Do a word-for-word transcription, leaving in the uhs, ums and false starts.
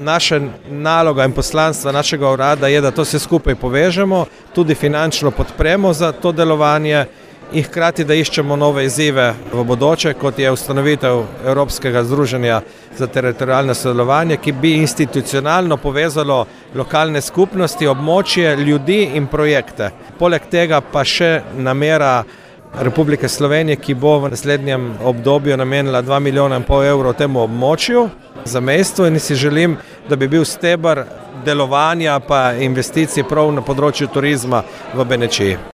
naša naloga in poslanstva našega urada je, da to vse skupaj povežemo, tudi finančno podpremo za to delovanje in hkrati, da iščemo nove izzive v bodoče, kot je ustanovitev Evropskega združenja za teritorialno sodelovanje, ki bi institucionalno povezalo lokalne skupnosti, območje, ljudi in projekte. Poleg tega pa še namera Republike Slovenije, ki bo v naslednjem obdobju namenila dva milijona in pol evrov temu območju za mesto in si želim, da bi bil steber delovanja pa investicij prav na področju turizma v Benečiji.